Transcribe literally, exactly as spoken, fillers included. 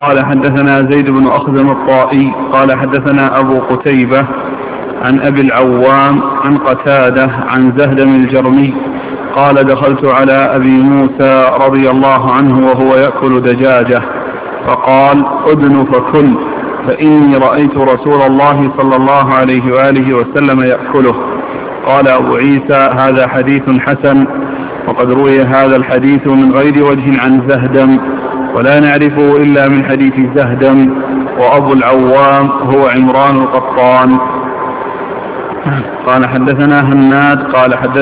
قال حدثنا زيد بن أخزم الطائي قال حدثنا أبو قتيبة عن أبي العوام عن قتادة عن زهدم الجرمي قال دخلت على أبي موسى رضي الله عنه وهو يأكل دجاجة فقال أدن فكل فإني رأيت رسول الله صلى الله عليه وآله وسلم يأكله. قال أبو عيسى هذا حديث حسن، وقد روي هذا الحديث من غير وجه عن زهدم ولا نعرفه إلا من حديث زهدم، وأبو العوام هو عمران القطان. قال حدثنا هناد قال حدثنا